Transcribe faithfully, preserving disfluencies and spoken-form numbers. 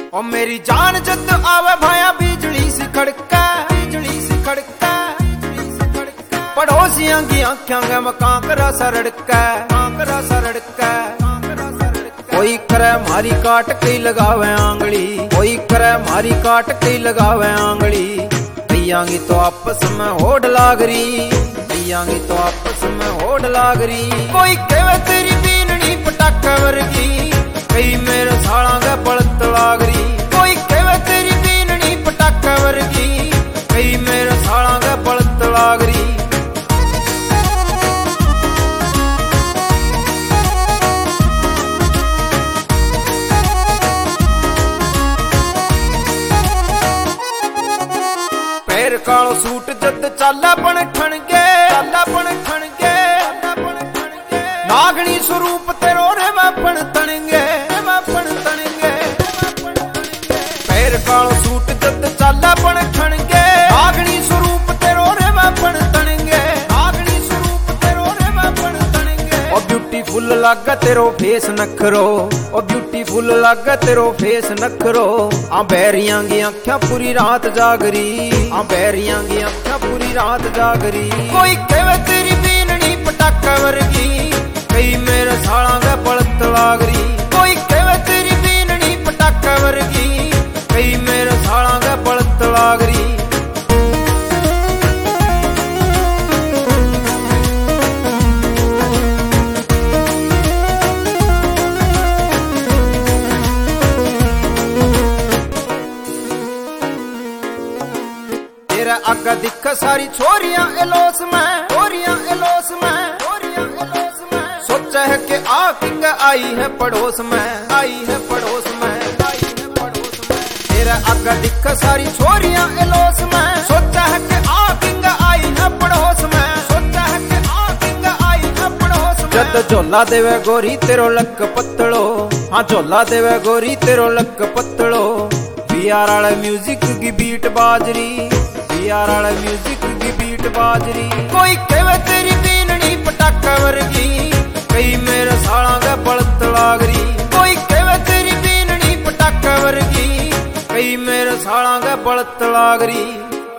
ओ मेरी जान जद आवे भाया बिजली सी खड़का, बिजली सी खड़का, पड़ोसियां की आंखों में मकान करा सा रड़का, कांकरा सा रड़का। कोई करे मारी काट के लगावे आंगली, कोई करे मारी काट के लगावे आंगली। पियांगी तो आपस में होड़ लागरी, पियांगी तो आपस में होड़ लागरी। कोई कहे तेरी बीननी पटाखा वर्गी, कई मेरे साला का पलत लागरी। कोई कहे तेरी बीननी पटाखा वर्गी, कई मेरे साला का पलत लागरी। पैर कालो सूट जद चाला पण ठणगे, चाला पण ठणगे, नागणी स्वरूप तेरो रे वापण तणगे, वापण तणगे। पैर कालो सूट जद चाला पण ठणगे, नागणी स्वरूप तेरो रे वापण तणगे, नागणी स्वरूप तेरो रे वापण तणगे। ओ ब्यूटीफुल लागा तेरो फेस नखरो, ओ ब्यूटीफुल लागा तेरो फेस नखरो। आ बैरियां की आंखें पूरी रात जागरी, आ बैरियां की आंखें पूरी रात जागरी। कोई कहे तेरी बीननी पटाखा वर्गी, कई मेरे साला का पलत लागरी। कोई कहे तेरी बीननी पटाखा वर्गी, कई मेरे साला का पलत लागरी। तेरा आगा दिख सारी छोरियां एलोस में, छोरियां एलोस में, छोरियां एलोस में। सोचा है कि आ किंग आई है पड़ोस में, आई है पड़ोस में, आई है पड़ोस में। तेरा आगा दिख सारी छोरियां एलोस में, सोचा है कि आ किंग आई है पड़ोस में, सोचा है कि आ किंग आई है पड़ोस में। जद झोला देवे गोरी तेरो लक पतलो, हाँ झोला देवे गोरी तेरो लक पतलो। बिहार वाले म्यूजिक की बीट बाजरी, बिहार वाले म्यूजिक की बीट बाजरी। कोई कहे तेरी बीननी पटाखा वर्गी, कई मेरे साला का पलत लागरी। कोई कहे तेरी बीननी पटाखा वर्गी, कई मेरे साला का पलत लागरी।